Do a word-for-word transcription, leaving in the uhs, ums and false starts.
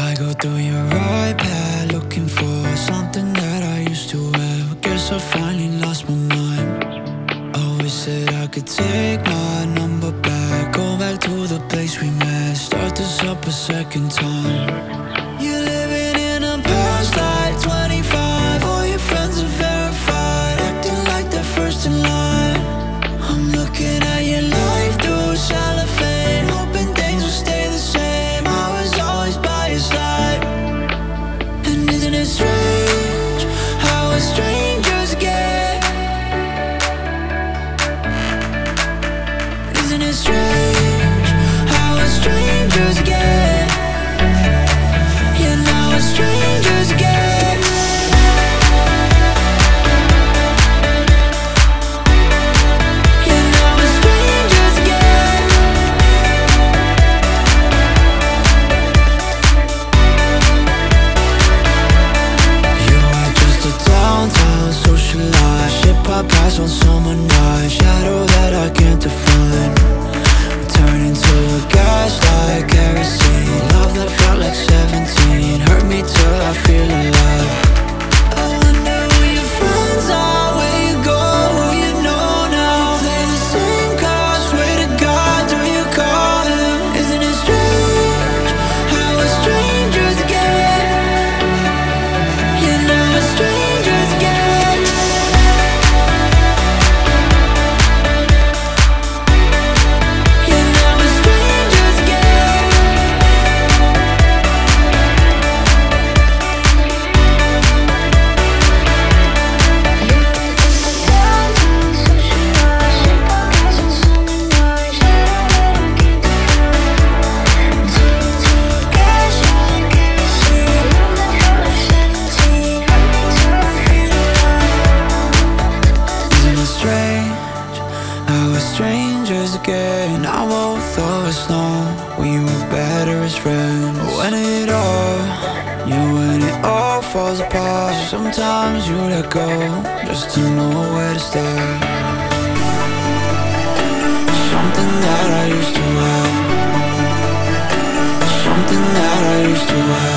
I go through your iPad looking for something that I used to have. Guess I finally lost my mind. Always said I could take my number back, go back to the place we met, start this up a second time. You're living in a past like twenty-five. All your friends are verified, acting like they're first in line. I'm looking at your life through cellophane, hoping things will stay the same. I was always by your side. And isn't it strange how we're strangers again? Isn't it strange how we're strangers again? Yeah, now we're strangers again. Yeah, now we're strangers again. You are just a downtown socialite, shit pop pass on summer night, shadow that I can't define. Turn into a gaslight, kerosene, love that felt like seventeen, hurt me till I feel alive. I wonder who your friends are, where you go, who you know now. Play the same cards, swear to God, do you call him? Isn't it strange how we're strangers again? Yeah, now we're strangers again. Yeah, now we're strangers again. Isn't it strange how we're strangers again? Now both of us know we were better as friends. When it all, yeah, when it all falls apart, sometimes you let go just to know where to start. Something that I used to have, something that I used to have.